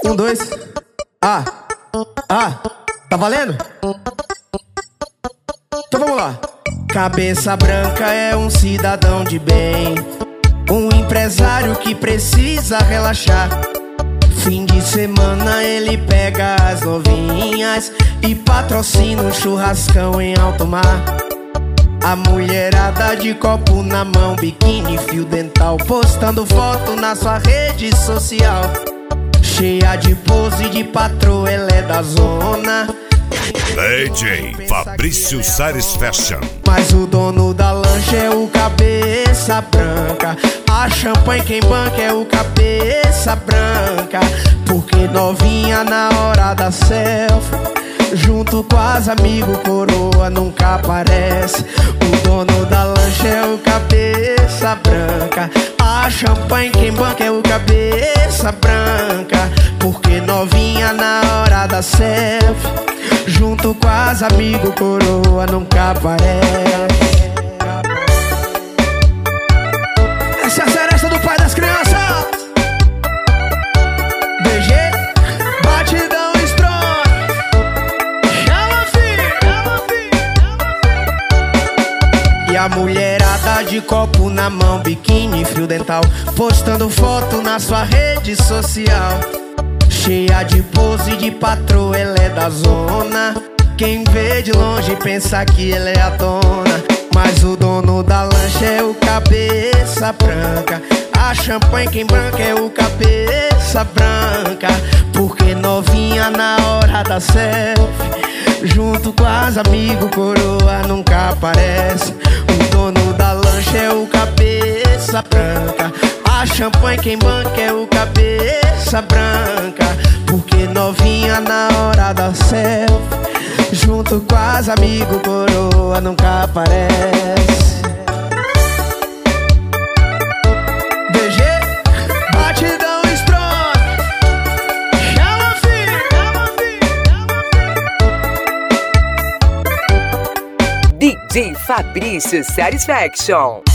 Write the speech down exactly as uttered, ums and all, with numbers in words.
Um, dois. Ah, ah, tá valendo? Então vamos lá. Cabeça branca é um cidadão de bem, um empresário que precisa relaxar. Fim de semana ele pega as novinhas e patrocina um churrascão em alto mar. A mulherada de copo na mão, biquíni, fio dental, postando foto na sua rede social. Cheia de pose de patroa, ela é da zona. D J Fabrício Sares Fashion. Mas o dono da lancha é o cabeça branca. A champanhe quem banca é o cabeça branca. Porque novinha na hora da selfie, junto com as amigos, coroa nunca aparece. O dono da lancha é o cabeça branca. A champanhe quem banca é o cabeça branca. Porque novinha na hora da selfie, junto com as amigos, coroa nunca aparece. Essa é a seresta do pai das crianças. D G, batidão strong. Chama, filho, chama, filho. E a mulherada de copo na mão, biquíni, fio dental, postando foto na sua rede social. Cheia de pose de patroa, ela é da zona. Quem vê de longe pensa que ela é a dona. Mas o dono da lancha é o cabeça branca. A champanhe quem branca é o cabeça branca. Porque novinha na hora da selfie, junto com as amigos, coroa nunca aparece. O dono da lancha é o cabeça branca. A champanhe quem banca é o cabeça branca. Porque novinha na hora da selfie, junto com as amigos, coroa nunca aparece. D G, batidão strong. Chama, filho, chama, filho, chama, filho. D J Fabrício Satisfaction.